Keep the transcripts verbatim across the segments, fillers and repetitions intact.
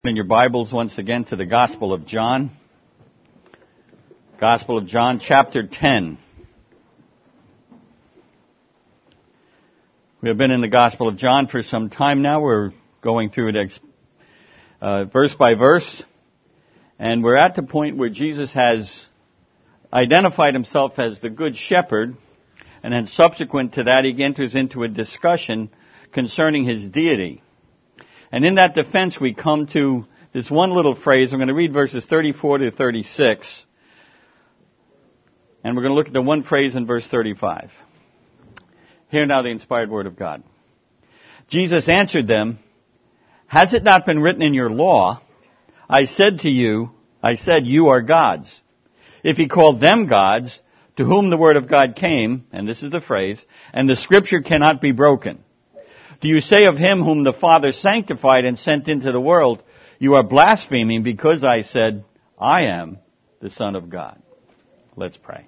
In your Bibles once again to the Gospel of John. Gospel of John, chapter ten. We have been in the Gospel of John for some time now. We're going through it uh, verse by verse. And we're at the point where Jesus has identified himself as the Good Shepherd. And then subsequent to that, he enters into a discussion concerning his deity. And in that defense, we come to this one little phrase. I'm going to read verses thirty-four to thirty-six. And we're going to look at the one phrase in verse thirty-five. Hear now the inspired word of God. Jesus answered them, "Has it not been written in your law, I said to you, I said you are gods. If he called them gods, to whom the word of God came," and this is the phrase, "and the scripture cannot be broken. Do you say of him whom the Father sanctified and sent into the world, you are blaspheming because I said, I am the Son of God." Let's pray.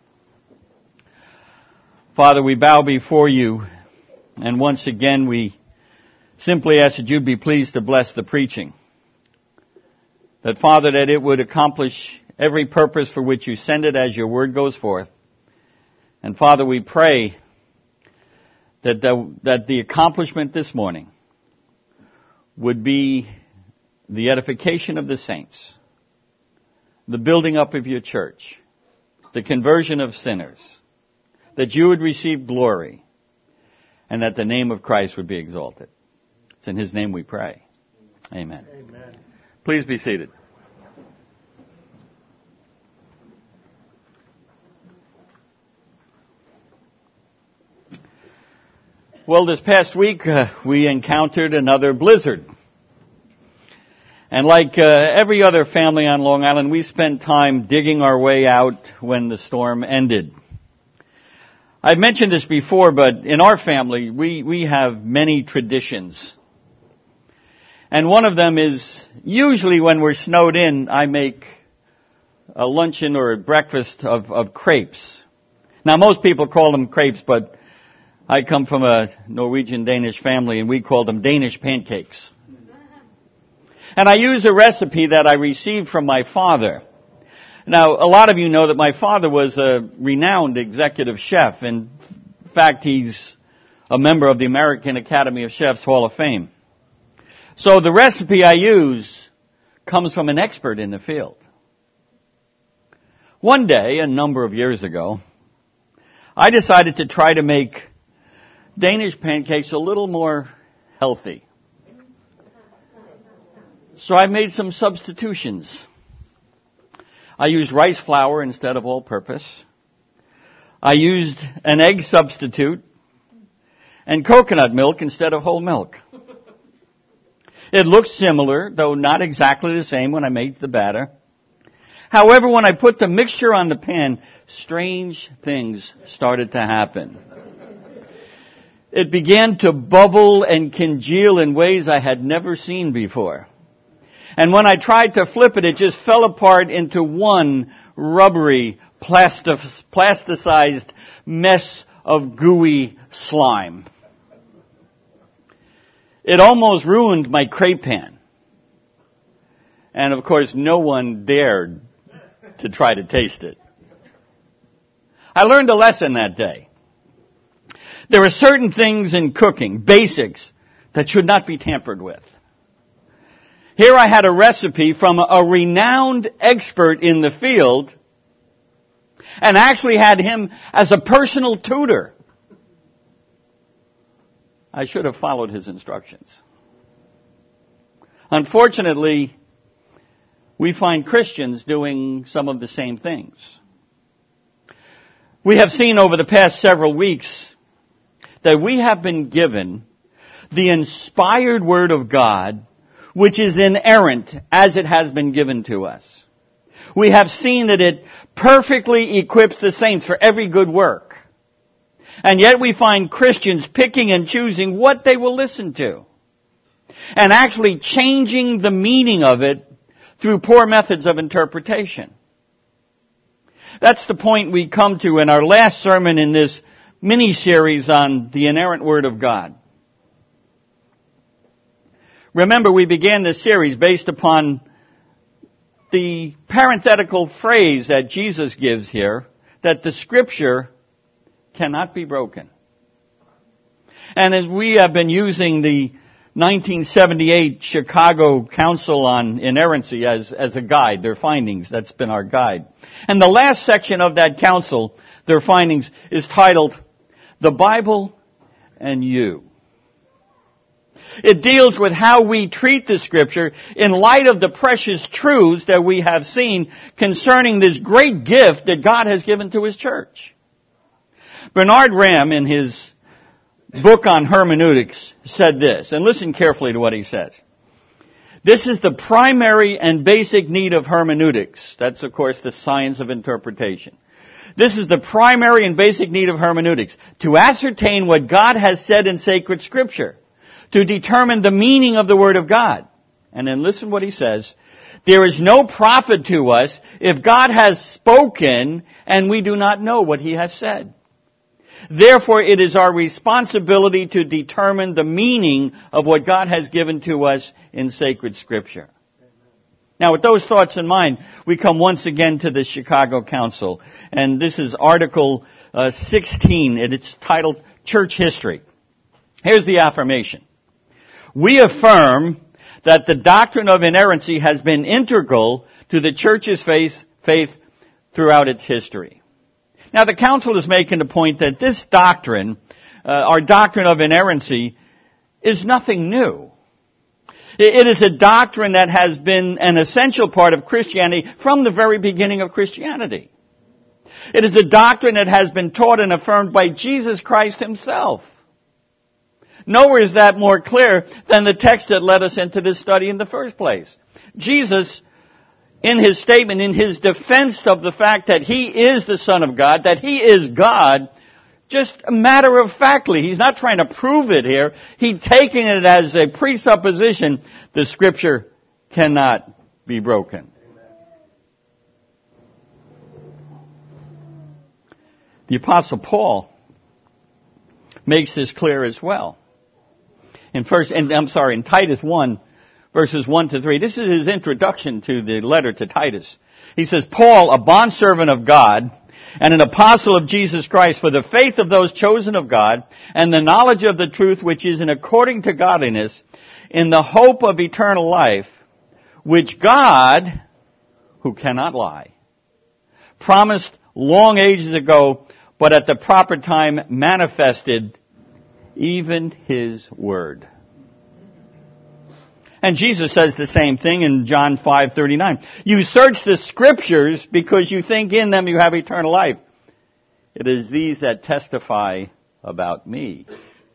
Father, we bow before you, and once again we simply ask that you'd be pleased to bless the preaching. That, Father, that it would accomplish every purpose for which you send it as your word goes forth. And Father, we pray That the, that the accomplishment this morning would be the edification of the saints, the building up of your church, the conversion of sinners, that you would receive glory, and that the name of Christ would be exalted. It's in his name we pray. Amen. Amen. Please be seated. Well, this past week, uh, we encountered another blizzard. And like uh, every other family on Long Island, we spent time digging our way out when the storm ended. I've mentioned this before, but in our family, we, we have many traditions. And one of them is, usually when we're snowed in, I make a luncheon or a breakfast of, of crepes. Now, most people call them crepes, but I come from a Norwegian-Danish family, and we call them Danish pancakes. And I use a recipe that I received from my father. Now, a lot of you know that my father was a renowned executive chef. In fact, he's a member of the American Academy of Chefs Hall of Fame. So the recipe I use comes from an expert in the field. One day, a number of years ago, I decided to try to make Danish pancakes a little more healthy. So I made some substitutions. I used rice flour instead of all-purpose. I used an egg substitute and coconut milk instead of whole milk. It looked similar, though not exactly the same when I made the batter. However, when I put the mixture on the pan, strange things started to happen. It began to bubble and congeal in ways I had never seen before. And when I tried to flip it, it just fell apart into one rubbery, plastic, plasticized mess of gooey slime. It almost ruined my crepe pan. And of course, no one dared to try to taste it. I learned a lesson that day. There are certain things in cooking, basics, that should not be tampered with. Here I had a recipe from a renowned expert in the field, and actually had him as a personal tutor. I should have followed his instructions. Unfortunately, we find Christians doing some of the same things. We have seen over the past several weeks that we have been given the inspired Word of God, which is inerrant as it has been given to us. We have seen that it perfectly equips the saints for every good work. And yet we find Christians picking and choosing what they will listen to, and actually changing the meaning of it through poor methods of interpretation. That's the point we come to in our last sermon in this mini-series on the inerrant Word of God. Remember, we began this series based upon the parenthetical phrase that Jesus gives here, that the Scripture cannot be broken. And as we have been using the nineteen seventy-eight Chicago Council on Inerrancy as, as a guide, their findings, that's been our guide. And the last section of that council, their findings, is titled, The Bible and You. It deals with how we treat the Scripture in light of the precious truths that we have seen concerning this great gift that God has given to His church. Bernard Ram, in his book on hermeneutics, said this, and listen carefully to what he says. This is the primary and basic need of hermeneutics. That's, of course, the science of interpretation. This is the primary and basic need of hermeneutics, to ascertain what God has said in sacred Scripture, to determine the meaning of the Word of God. And then listen what he says. There is no profit to us if God has spoken and we do not know what He has said. Therefore, it is our responsibility to determine the meaning of what God has given to us in sacred Scripture. Now, with those thoughts in mind, we come once again to the Chicago Council. And this is Article uh, sixteen, and it's titled Church History. Here's the affirmation. We affirm that the doctrine of inerrancy has been integral to the Church's faith, faith throughout its history. Now, the Council is making the point that this doctrine, uh, our doctrine of inerrancy, is nothing new. It is a doctrine that has been an essential part of Christianity from the very beginning of Christianity. It is a doctrine that has been taught and affirmed by Jesus Christ Himself. Nowhere is that more clear than the text that led us into this study in the first place. Jesus, in His statement, in His defense of the fact that He is the Son of God, that He is God, just a matter of factly, He's not trying to prove it here, He's taking it as a presupposition, the Scripture cannot be broken. The Apostle Paul makes this clear as well. In first, and I'm sorry, in Titus one, verses one to three. This is his introduction to the letter to Titus. He says, Paul, a bondservant of God, and an apostle of Jesus Christ, for the faith of those chosen of God, and the knowledge of the truth which is in according to godliness, in the hope of eternal life, which God, who cannot lie, promised long ages ago, but at the proper time manifested even His word. And Jesus says the same thing in John five thirty-nine. You search the Scriptures because you think in them you have eternal life. It is these that testify about me.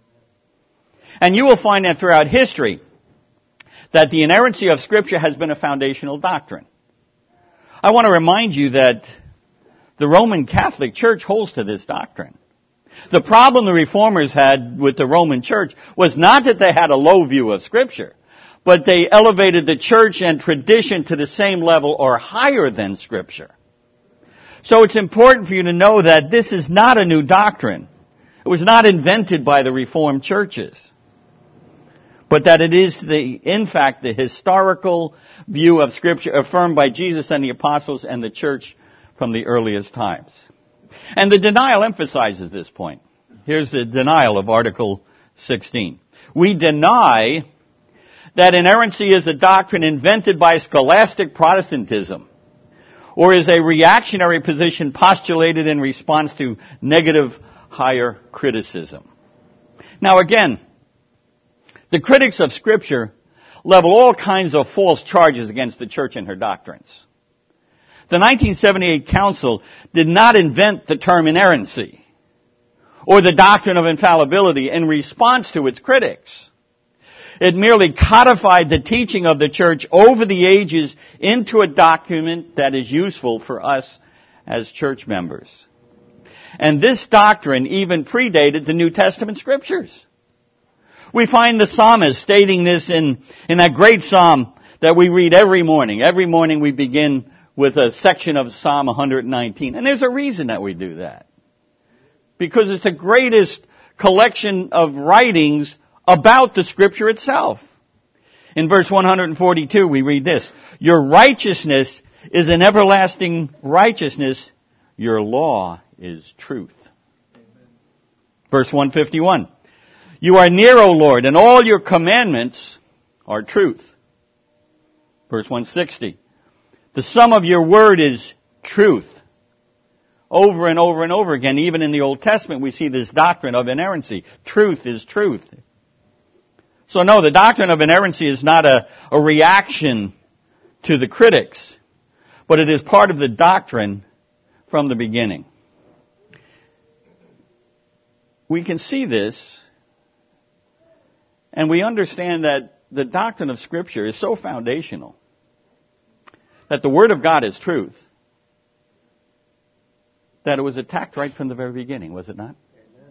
And you will find that throughout history that the inerrancy of Scripture has been a foundational doctrine. I want to remind you that the Roman Catholic Church holds to this doctrine. The problem the Reformers had with the Roman Church was not that they had a low view of Scripture, but they elevated the church and tradition to the same level or higher than Scripture. So it's important for you to know that this is not a new doctrine. It was not invented by the Reformed churches. But that it is the, in fact, the historical view of Scripture affirmed by Jesus and the apostles and the church from the earliest times. And the denial emphasizes this point. Here's the denial of Article sixteen. We deny that inerrancy is a doctrine invented by scholastic Protestantism, or is a reactionary position postulated in response to negative higher criticism. Now again, the critics of Scripture level all kinds of false charges against the church and her doctrines. The nineteen seventy-eight Council did not invent the term inerrancy or the doctrine of infallibility in response to its critics. It merely codified the teaching of the church over the ages into a document that is useful for us as church members. And this doctrine even predated the New Testament Scriptures. We find the psalmist stating this in, in that great psalm that we read every morning. Every morning we begin with a section of Psalm one nineteen. And there's a reason that we do that. Because it's the greatest collection of writings about the Scripture itself. In verse one forty-two, we read this: your righteousness is an everlasting righteousness. Your law is truth. Amen. Verse one fifty-one. You are near, O Lord, and all your commandments are truth. Verse one sixty. The sum of your word is truth. Over and over and over again, even in the Old Testament, we see this doctrine of inerrancy. Truth is truth. So no, the doctrine of inerrancy is not a, a reaction to the critics, but it is part of the doctrine from the beginning. We can see this, and we understand that the doctrine of Scripture is so foundational that the Word of God is truth, that it was attacked right from the very beginning, was it not? Amen.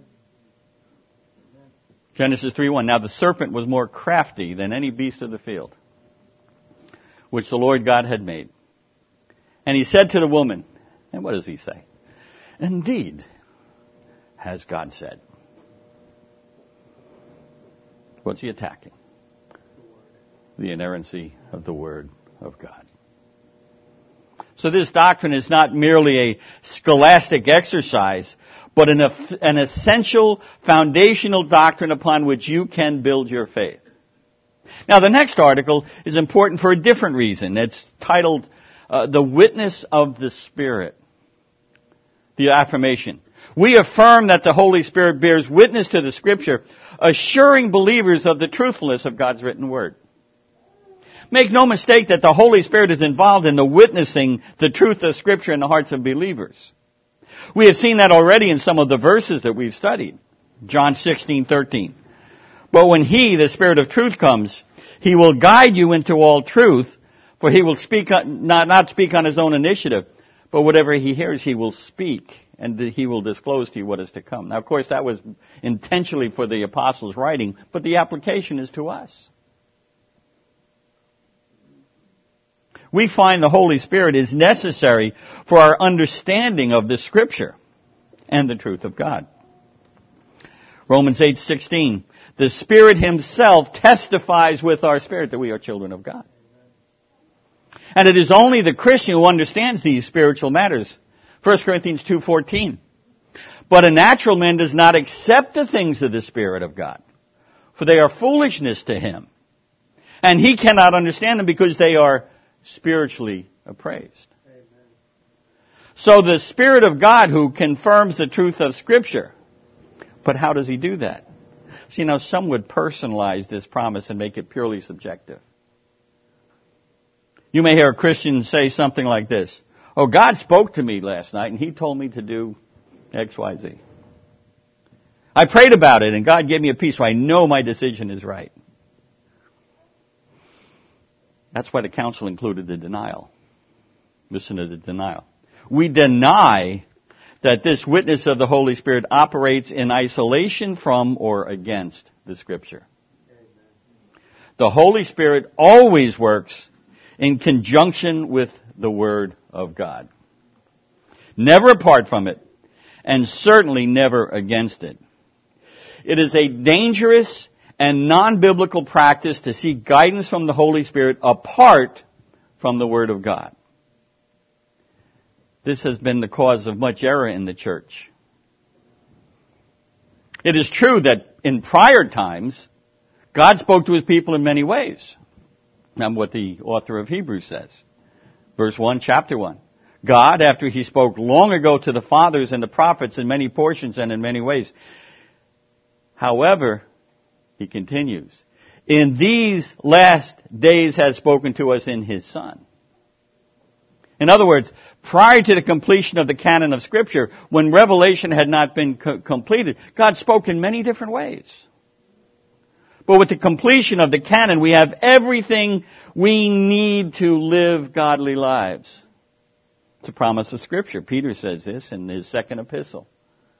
Genesis three one. Now the serpent was more crafty than any beast of the field, which the Lord God had made. And he said to the woman, and what does he say? Indeed, has God said. What's he attacking? The inerrancy of the Word of God. So this doctrine is not merely a scholastic exercise, but an, an essential foundational doctrine upon which you can build your faith. Now the next article is important for a different reason. It's titled, uh, The Witness of the Spirit. The affirmation. We affirm that the Holy Spirit bears witness to the Scripture, assuring believers of the truthfulness of God's written Word. Make no mistake that the Holy Spirit is involved in the witnessing the truth of Scripture in the hearts of believers. We have seen that already in some of the verses that we've studied. John sixteen thirteen. But when He, the Spirit of truth, comes, He will guide you into all truth, for He will speak not, not speak on His own initiative, but whatever He hears, He will speak, and He will disclose to you what is to come. Now, of course, that was intentionally for the apostles' writing, but the application is to us. We find the Holy Spirit is necessary for our understanding of the Scripture and the truth of God. Romans eight sixteen. The Spirit Himself testifies with our spirit that we are children of God. And it is only the Christian who understands these spiritual matters. First Corinthians two fourteen. But a natural man does not accept the things of the Spirit of God, for they are foolishness to him. And he cannot understand them because they are spiritually appraised. Amen. So the Spirit of God who confirms the truth of Scripture. But how does He do that? See, now some would personalize this promise and make it purely subjective. You may hear a Christian say something like this: oh, God spoke to me last night and He told me to do X, Y, Z. I prayed about it and God gave me a peace, so I know my decision is right. That's why the council included the denial. Listen to the denial. We deny that this witness of the Holy Spirit operates in isolation from or against the Scripture. Amen. The Holy Spirit always works in conjunction with the Word of God. Never apart from it, and certainly never against it. It is a dangerous and non-biblical practice to seek guidance from the Holy Spirit apart from the Word of God. This has been the cause of much error in the church. It is true that in prior times, God spoke to His people in many ways. Remember what the author of Hebrews says. Verse one, chapter one. God, after He spoke long ago to the fathers and the prophets in many portions and in many ways. However, He continues, in these last days has spoken to us in His Son. In other words, prior to the completion of the canon of Scripture, when revelation had not been co- completed, God spoke in many different ways. But with the completion of the canon, we have everything we need to live godly lives. It's a promise of Scripture. Peter says this in his second epistle.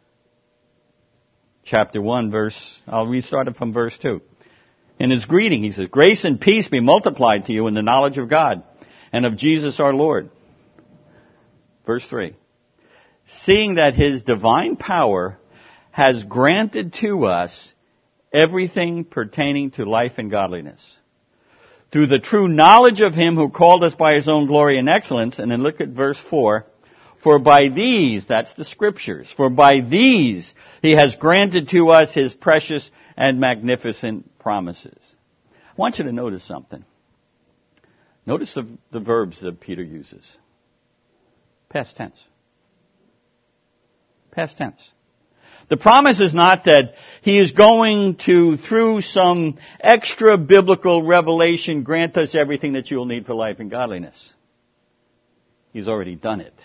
Chapter one, verse, I'll restart it from verse two. In his greeting, he says, grace and peace be multiplied to you in the knowledge of God and of Jesus our Lord. Verse three. Seeing that His divine power has granted to us everything pertaining to life and godliness, through the true knowledge of him who called us by his own glory and excellence. And then look at verse four. For by these, that's the scriptures, for by these he has granted to us his precious and magnificent promises. I want you to notice something. Notice the, the verbs that Peter uses. Past tense. Past tense. The promise is not that he is going to, through some extra biblical revelation, grant us everything that you'll need for life and godliness. He's already done it.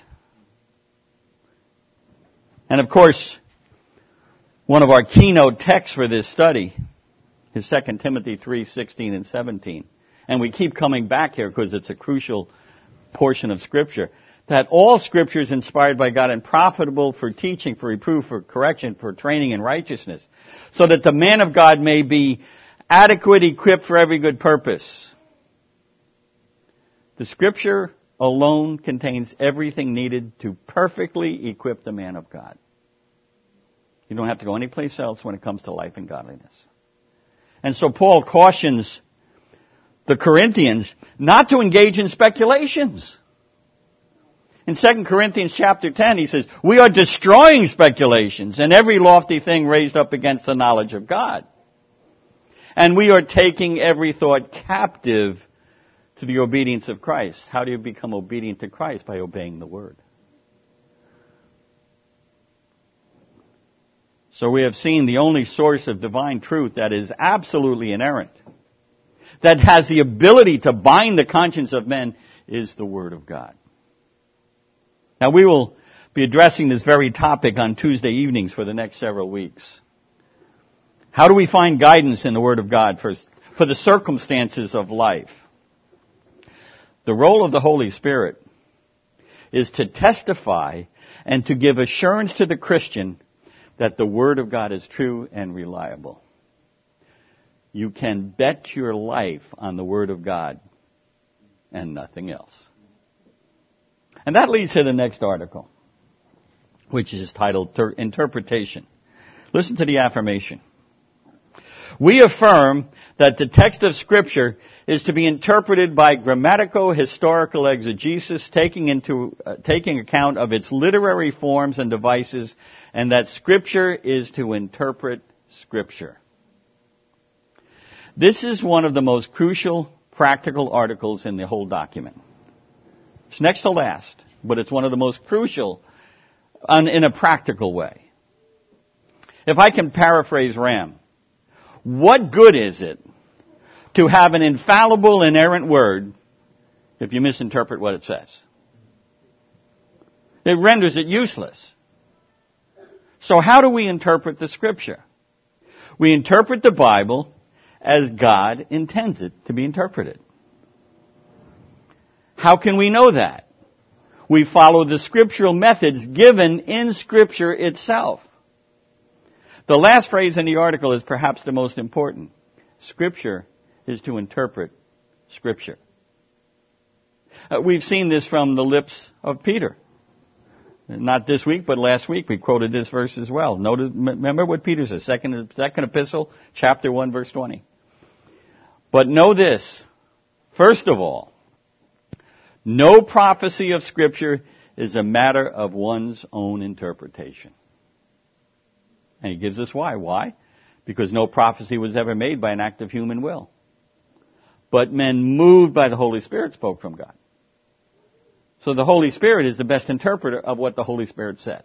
And of course, one of our keynote texts for this study is Second Timothy three sixteen and seventeen. And we keep coming back here because it's a crucial portion of Scripture. That all Scripture is inspired by God and profitable for teaching, for reproof, for correction, for training in righteousness, so that the man of God may be adequate, equipped for every good purpose. The Scripture alone contains everything needed to perfectly equip the man of God. You don't have to go anyplace else when it comes to life and godliness. And so Paul cautions the Corinthians not to engage in speculations. In Second Corinthians chapter ten, he says, we are destroying speculations and every lofty thing raised up against the knowledge of God. And we are taking every thought captive to the obedience of Christ. How do you become obedient to Christ? By obeying the Word. So we have seen the only source of divine truth that is absolutely inerrant, that has the ability to bind the conscience of men, is the Word of God. Now we will be addressing this very topic on Tuesday evenings for the next several weeks. How do we find guidance in the Word of God for, for the circumstances of life? The role of the Holy Spirit is to testify and to give assurance to the Christian that the Word of God is true and reliable. You can bet your life on the Word of God and nothing else. And that leads to the next article, which is titled Interpretation. Listen to the affirmation. We affirm that the text of Scripture is to be interpreted by grammatico-historical exegesis, taking into uh, taking account of its literary forms and devices, and that Scripture is to interpret Scripture. This is one of the most crucial practical articles in the whole document. It's next to last, but it's one of the most crucial on, in a practical way. If I can paraphrase Ram, what good is it to have an infallible, inerrant word if you misinterpret what it says? It renders it useless. So how do we interpret the Scripture? We interpret the Bible as God intends it to be interpreted. How can we know that? We follow the scriptural methods given in Scripture itself. The last phrase in the article is perhaps the most important. Scripture is to interpret Scripture. Uh, we've seen this from the lips of Peter. Not this week, but last week we quoted this verse as well. Notice, remember what Peter says, second, second epistle, chapter one, verse twenty. But know this, first of all, no prophecy of Scripture is a matter of one's own interpretation. And he gives us why. Why? Because no prophecy was ever made by an act of human will. But men moved by the Holy Spirit spoke from God. So the Holy Spirit is the best interpreter of what the Holy Spirit says.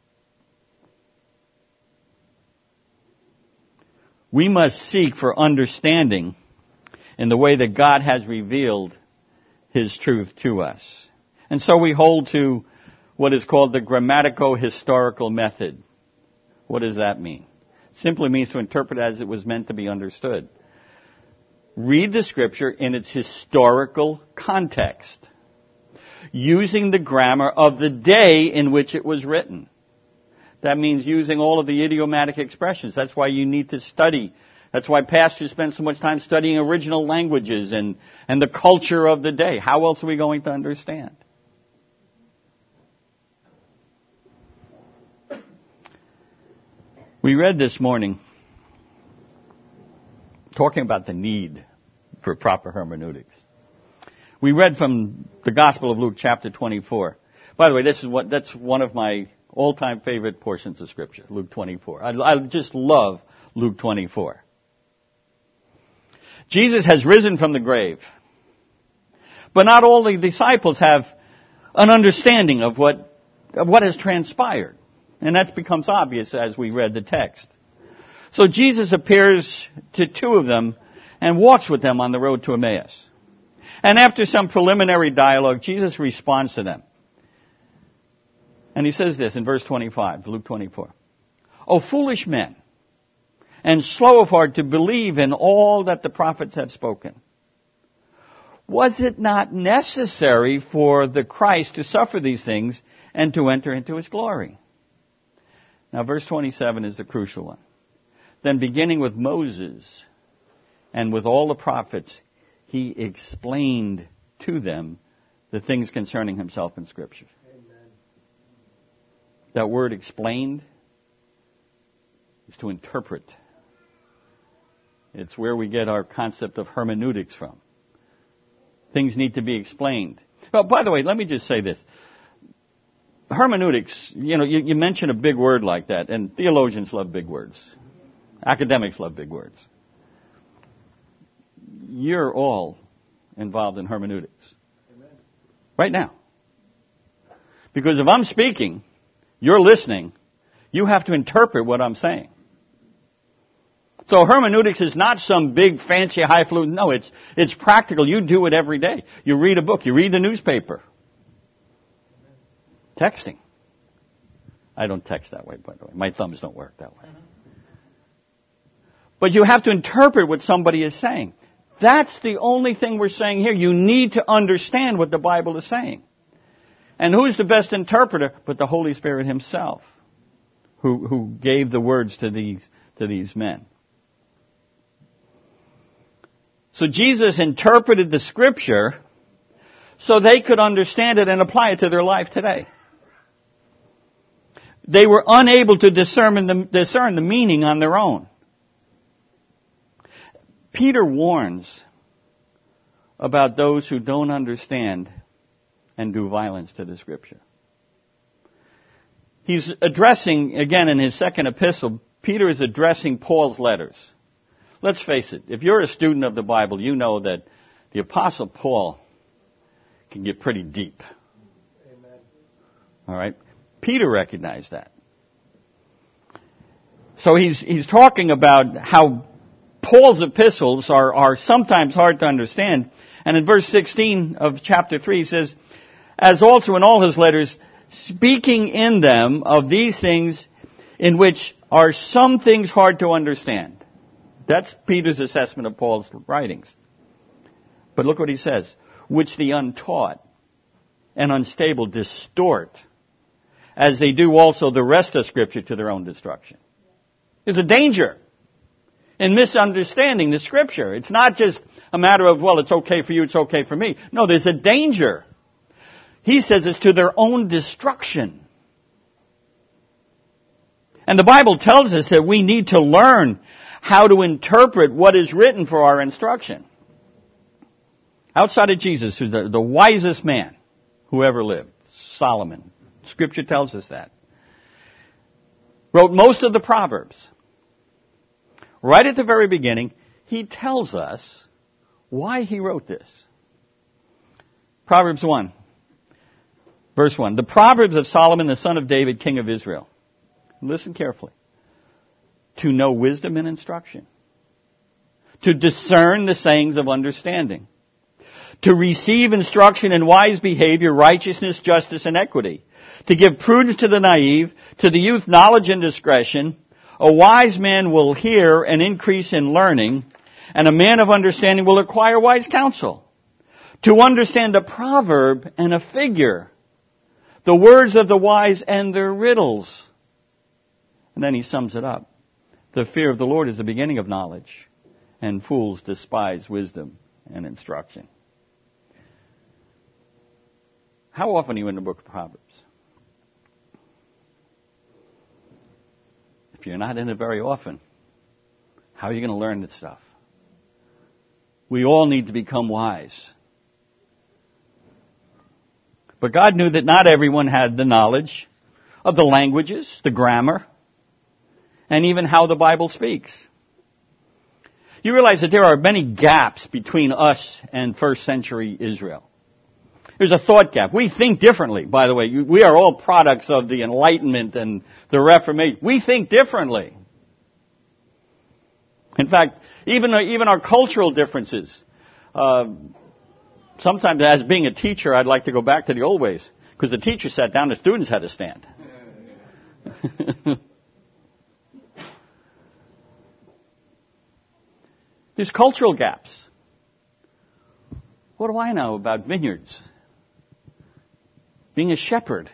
We must seek for understanding in the way that God has revealed His truth to us. And so we hold to what is called the grammatico-historical method. What does that mean? It simply means to interpret as it was meant to be understood. Read the Scripture in its historical context, using the grammar of the day in which it was written. That means using all of the idiomatic expressions. That's why you need to study. That's why pastors spend so much time studying original languages and, and the culture of the day. How else are we going to understand? We read this morning talking about the need, for proper hermeneutics. We read from the Gospel of Luke, chapter twenty-four. By the way, this is what that's one of my all-time favorite portions of Scripture, Luke twenty-four. I, I just love Luke twenty-four. Jesus has risen from the grave, but not all the disciples have an understanding of what of what has transpired, and that becomes obvious as we read the text. So Jesus appears to two of them and walks with them on the road to Emmaus. And after some preliminary dialogue, Jesus responds to them. And he says this in verse twenty-five, Luke twenty-four. "O foolish men, and slow of heart to believe in all that the prophets have spoken. Was it not necessary for the Christ to suffer these things and to enter into his glory?" Now verse twenty-seven is the crucial one. "Then beginning with Moses and with all the prophets, he explained to them the things concerning himself in Scripture." Amen. That word explained is to interpret. It's where we get our concept of hermeneutics from. Things need to be explained. Well, by the way, let me just say this. Hermeneutics, you know, you, you mention a big word like that, and theologians love big words. Academics love big words. You're all involved in hermeneutics. Amen. Right now. Because if I'm speaking, you're listening, you have to interpret what I'm saying. So hermeneutics is not some big, fancy, highfalutin. No, it's it's practical. You do it every day. You read a book. You read the newspaper. Texting. I don't text that way, by the way. My thumbs don't work that way. But you have to interpret what somebody is saying. That's the only thing we're saying here. You need to understand what the Bible is saying. And who's the best interpreter but the Holy Spirit himself, who who gave the words to these to these men. So Jesus interpreted the Scripture so they could understand it and apply it to their life today. They were unable to discern the, discern the meaning on their own. Peter warns about those who don't understand and do violence to the Scripture. He's addressing, again in his second epistle, Peter is addressing Paul's letters. Let's face it, if you're a student of the Bible, you know that the Apostle Paul can get pretty deep. Amen. All right? Peter recognized that. So he's he's talking about how Paul's epistles are, are sometimes hard to understand. And in verse sixteen of chapter three, he says, "As also in all his letters, speaking in them of these things in which are some things hard to understand." That's Peter's assessment of Paul's writings. But look what he says. "Which the untaught and unstable distort, as they do also the rest of Scripture to their own destruction." There's a danger in misunderstanding the Scripture. It's not just a matter of, well, it's okay for you, it's okay for me. No, there's a danger. He says it's to their own destruction. And the Bible tells us that we need to learn how to interpret what is written for our instruction. Outside of Jesus, who's the, the wisest man who ever lived, Solomon, Scripture tells us that, wrote most of the Proverbs. Right at the very beginning, he tells us why he wrote this. Proverbs one, verse one. "The Proverbs of Solomon, the son of David, king of Israel." Listen carefully. "To know wisdom and instruction. To discern the sayings of understanding. To receive instruction in wise behavior, righteousness, justice, and equity. To give prudence to the naive. To the youth knowledge and discretion. A wise man will hear and increase in learning, and a man of understanding will acquire wise counsel. To understand a proverb and a figure, the words of the wise and their riddles." And then he sums it up. "The fear of the Lord is the beginning of knowledge, and fools despise wisdom and instruction." How often are you in the book of Proverbs? If you're not in it very often, how are you going to learn this stuff? We all need to become wise. But God knew that not everyone had the knowledge of the languages, the grammar, and even how the Bible speaks. You realize that there are many gaps between us and first century Israel. There's a thought gap. We think differently, by the way. We are all products of the Enlightenment and the Reformation. We think differently. In fact, even, even our cultural differences. Uh, sometimes as being a teacher, I'd like to go back to the old ways. Because the teacher sat down, the students had to stand. There's cultural gaps. What do I know about vineyards? Being a shepherd.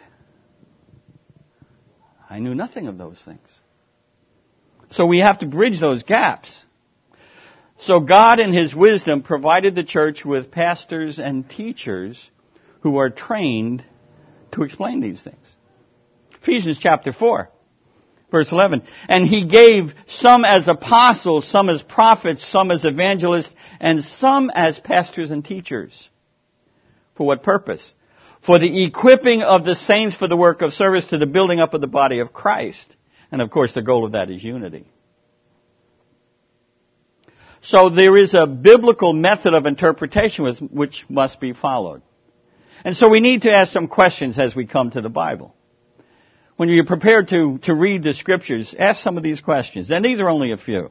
I knew nothing of those things. So we have to bridge those gaps. So God in His wisdom provided the church with pastors and teachers who are trained to explain these things. Ephesians chapter four, verse eleven. And He gave some as apostles, some as prophets, some as evangelists, and some as pastors and teachers. For what purpose? For the equipping of the saints for the work of service to the building up of the body of Christ. And of course the goal of that is unity. So there is a biblical method of interpretation which must be followed. And so we need to ask some questions as we come to the Bible. When you're prepared to, to read the Scriptures, ask some of these questions. And these are only a few.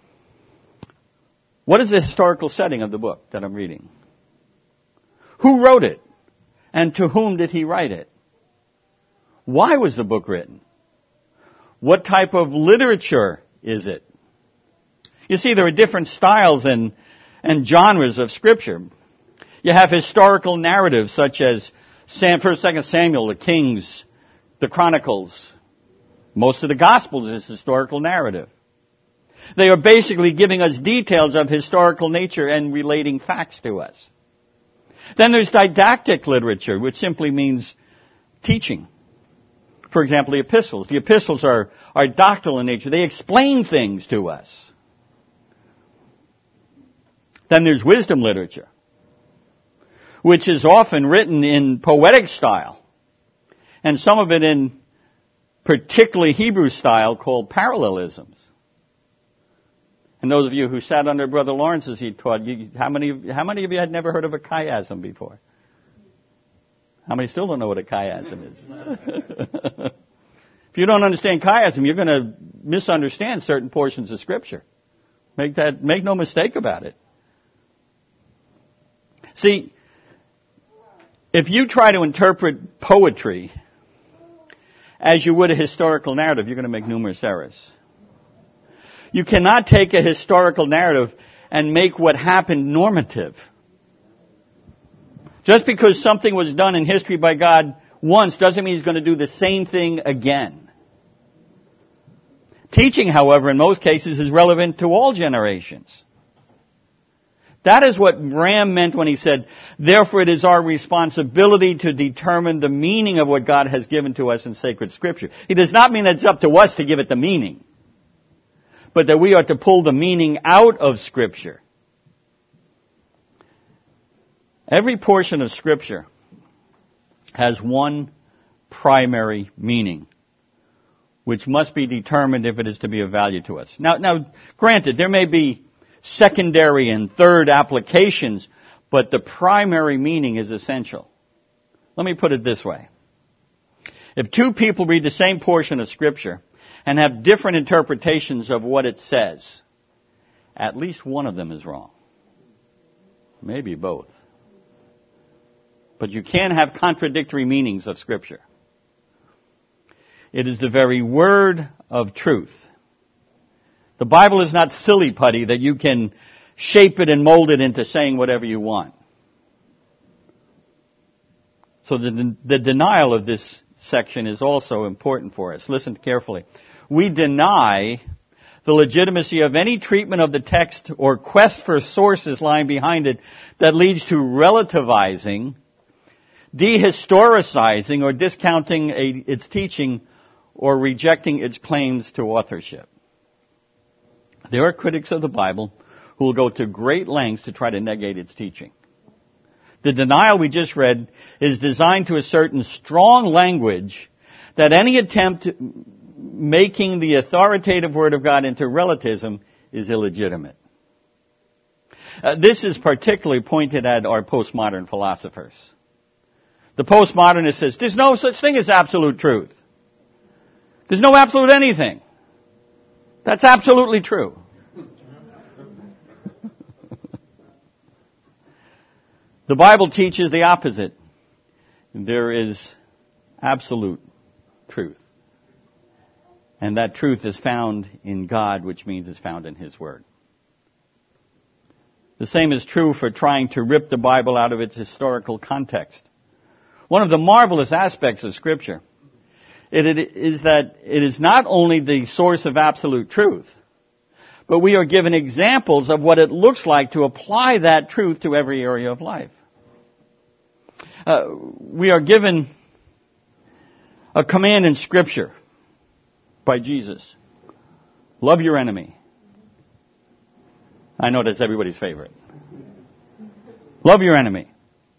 What is the historical setting of the book that I'm reading? Who wrote it? And to whom did he write it? Why was the book written? What type of literature is it? You see, there are different styles and, and genres of Scripture. You have historical narratives such as First, Second Samuel, the Kings, the Chronicles. Most of the Gospels is historical narrative. They are basically giving us details of historical nature and relating facts to us. Then there's didactic literature, which simply means teaching. For example, the epistles. The epistles are, are doctrinal in nature. They explain things to us. Then there's wisdom literature, which is often written in poetic style, and some of it in particularly Hebrew style called parallelisms. And those of you who sat under Brother Lawrence as he taught, you, how many how many of you had never heard of a chiasm before? How many still don't know what a chiasm is? If you don't understand chiasm, you're going to misunderstand certain portions of Scripture. Make that make no mistake about it. See, if you try to interpret poetry as you would a historical narrative, you're going to make numerous errors. You cannot take a historical narrative and make what happened normative. Just because something was done in history by God once doesn't mean He's going to do the same thing again. Teaching, however, in most cases is relevant to all generations. That is what Graham meant when he said, therefore it is our responsibility to determine the meaning of what God has given to us in sacred Scripture. He does not mean that it's up to us to give it the meaning, but that we are to pull the meaning out of Scripture. Every portion of Scripture has one primary meaning, which must be determined if it is to be of value to us. Now, now, granted, there may be secondary and third applications, but the primary meaning is essential. Let me put it this way. If two people read the same portion of Scripture and have different interpretations of what it says, at least one of them is wrong. Maybe both. But you can't have contradictory meanings of Scripture. It is the very word of truth. The Bible is not silly putty that you can shape it and mold it into saying whatever you want. So the, the denial of this section is also important for us. Listen carefully. We deny the legitimacy of any treatment of the text or quest for sources lying behind it that leads to relativizing, dehistoricizing, or discounting a, its teaching or rejecting its claims to authorship. There are critics of the Bible who will go to great lengths to try to negate its teaching. The denial we just read is designed to assert in strong language that any attempt making the authoritative Word of God into relativism is illegitimate. Uh, this is particularly pointed at our postmodern philosophers. The postmodernist says, there's no such thing as absolute truth. There's no absolute anything. That's absolutely true. The Bible teaches the opposite. There is absolute truth. And that truth is found in God, which means it's found in His Word. The same is true for trying to rip the Bible out of its historical context. One of the marvelous aspects of Scripture it, it is that it is not only the source of absolute truth, but we are given examples of what it looks like to apply that truth to every area of life. Uh, we are given a command in Scripture by Jesus. Love your enemy. I know that's everybody's favorite. Love your enemy.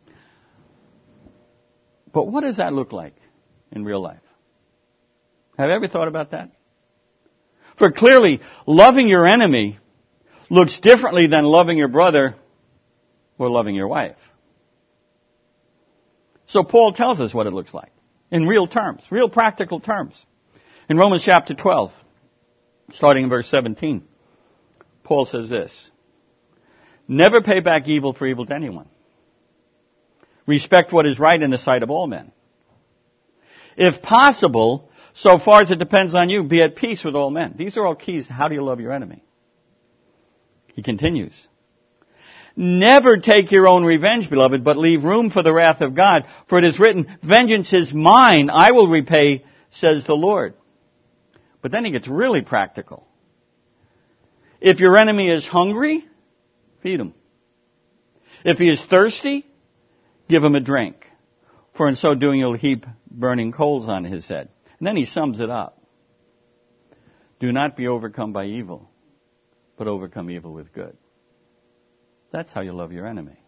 But what does that look like in real life? Have you ever thought about that? For clearly, loving your enemy looks differently than loving your brother or loving your wife. So Paul tells us what it looks like in real terms, real practical terms. In Romans chapter twelve, starting in verse seventeen, Paul says this: never pay back evil for evil to anyone. Respect what is right in the sight of all men. If possible, so far as it depends on you, be at peace with all men. These are all keys. How do you love your enemy? He continues. Never take your own revenge, beloved, but leave room for the wrath of God. For it is written, vengeance is mine, I will repay, says the Lord. But then he gets really practical. If your enemy is hungry, feed him. If he is thirsty, give him a drink. For in so doing you'll heap burning coals on his head. And then he sums it up. Do not be overcome by evil, but overcome evil with good. That's how you love your enemy.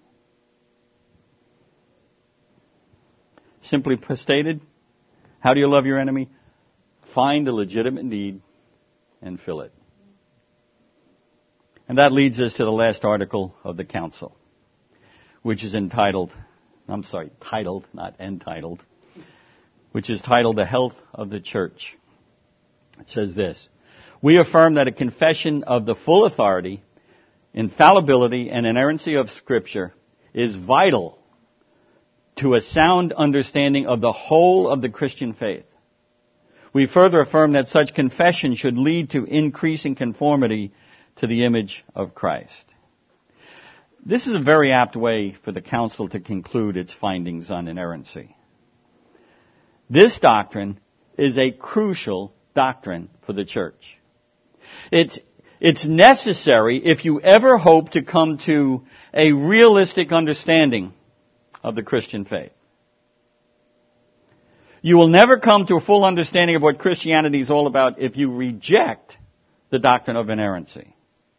Simply stated, how do you love your enemy? Find a legitimate need and fill it. And that leads us to the last article of the council, which is entitled, I'm sorry, titled, not entitled, which is titled The Health of the Church. It says this: we affirm that a confession of the full authority, infallibility, and inerrancy of Scripture is vital to a sound understanding of the whole of the Christian faith. We further affirm that such confession should lead to increasing conformity to the image of Christ. This is a very apt way for the council to conclude its findings on inerrancy. This doctrine is a crucial doctrine for the church. It's It's necessary if you ever hope to come to a realistic understanding of the Christian faith. You will never come to a full understanding of what Christianity is all about if you reject the doctrine of inerrancy.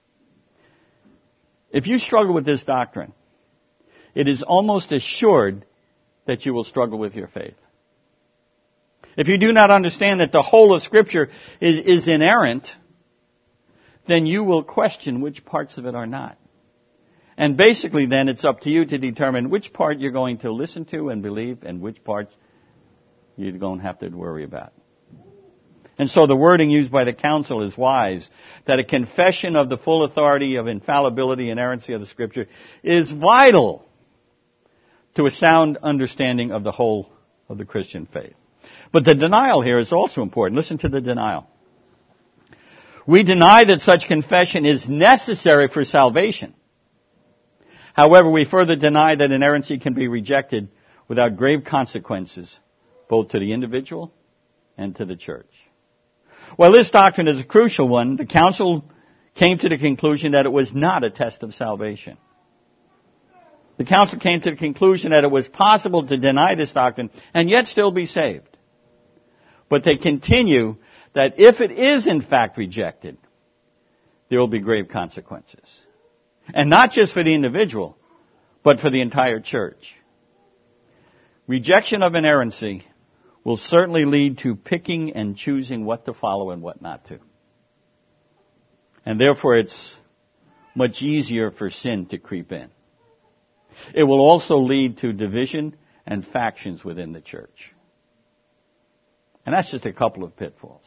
If you struggle with this doctrine, it is almost assured that you will struggle with your faith. If you do not understand that the whole of Scripture is, is inerrant, then you will question which parts of it are not. And basically then it's up to you to determine which part you're going to listen to and believe and which part you don't have to worry about. And so the wording used by the council is wise, that a confession of the full authority of infallibility and inerrancy of the Scripture is vital to a sound understanding of the whole of the Christian faith. But the denial here is also important. Listen to the denial. We deny that such confession is necessary for salvation. However, we further deny that inerrancy can be rejected without grave consequences, both to the individual and to the church. Well, this doctrine is a crucial one. The council came to the conclusion that it was not a test of salvation. The council came to the conclusion that it was possible to deny this doctrine and yet still be saved. But they continue that if it is in fact rejected, there will be grave consequences. And not just for the individual, but for the entire church. Rejection of inerrancy will certainly lead to picking and choosing what to follow and what not to. And therefore it's much easier for sin to creep in. It will also lead to division and factions within the church. And that's just a couple of pitfalls.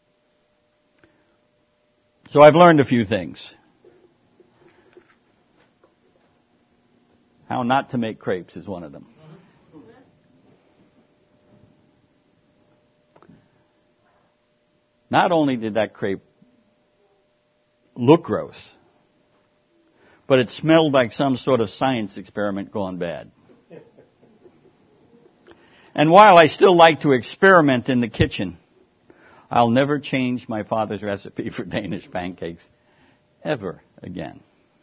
So I've learned a few things. How not to make crepes is one of them. Not only did that crepe look gross, but it smelled like some sort of science experiment gone bad. And while I still like to experiment in the kitchen, I'll never change my father's recipe for Danish pancakes ever again.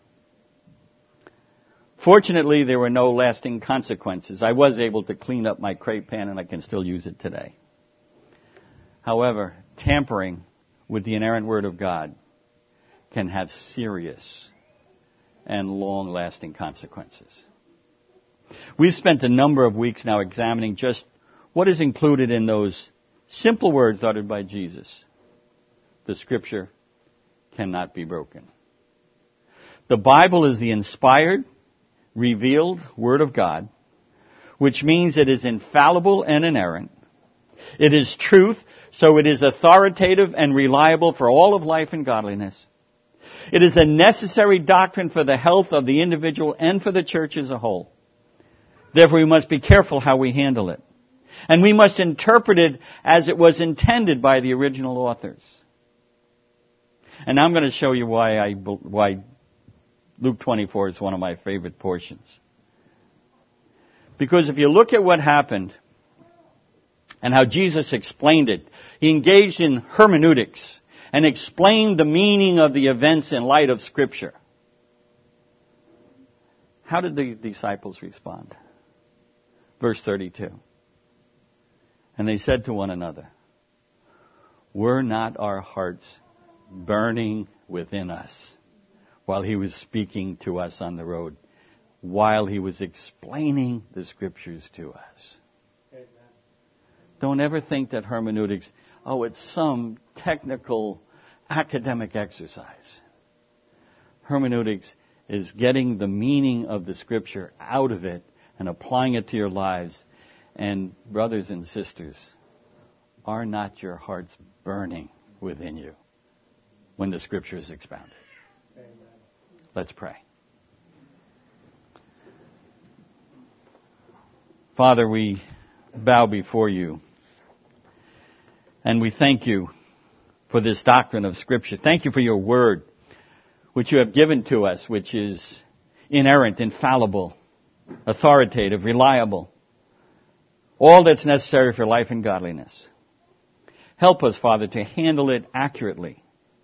Fortunately, there were no lasting consequences. I was able to clean up my crepe pan and I can still use it today. However, tampering with the inerrant Word of God can have serious and long-lasting consequences. We've spent a number of weeks now examining just what is included in those simple words uttered by Jesus. The Scripture cannot be broken. The Bible is the inspired, revealed Word of God, which means it is infallible and inerrant. It is truth, so it is authoritative and reliable for all of life and godliness. It is a necessary doctrine for the health of the individual and for the church as a whole. Therefore, we must be careful how we handle it. And we must interpret it as it was intended by the original authors. And now I'm going to show you why I, why Luke twenty-four is one of my favorite portions. Because if you look at what happened and how Jesus explained it, he engaged in hermeneutics and explained the meaning of the events in light of Scripture. How did the disciples respond? Verse thirty-two. And they said to one another, were not our hearts burning within us while he was speaking to us on the road, while he was explaining the Scriptures to us? Amen. Don't ever think that hermeneutics, oh, it's some technical academic exercise. Hermeneutics is getting the meaning of the Scripture out of it and applying it to your lives. And brothers and sisters, are not your hearts burning within you when the Scripture is expounded? Amen. Let's pray. Father, we bow before you and we thank you for this doctrine of Scripture. Thank you for your word, which you have given to us, which is inerrant, infallible, authoritative, reliable. All that's necessary for life and godliness. Help us, Father, to handle it accurately,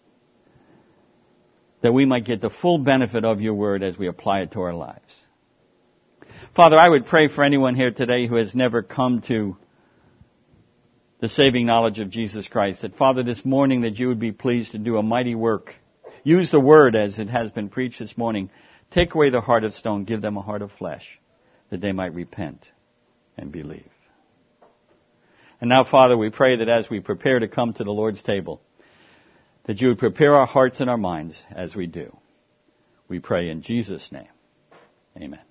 that we might get the full benefit of your word as we apply it to our lives. Father, I would pray for anyone here today who has never come to the saving knowledge of Jesus Christ, that, Father, this morning that you would be pleased to do a mighty work. Use the word as it has been preached this morning. Take away the heart of stone, give them a heart of flesh, that they might repent and believe. And now, Father, we pray that as we prepare to come to the Lord's table, that you would prepare our hearts and our minds as we do. We pray in Jesus' name. Amen.